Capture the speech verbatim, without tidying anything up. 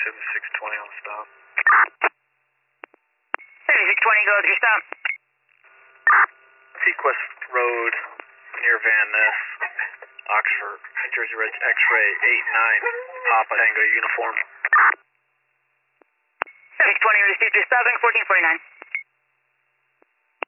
seventy-six twenty on stop. seventy-six twenty, go with your stop. Sequest Road, near Van Ness, Oxford, New Jersey Red X-ray eight nine, Papa Tango uniform. seventy-six twenty, received your stopping, fourteen forty-nine.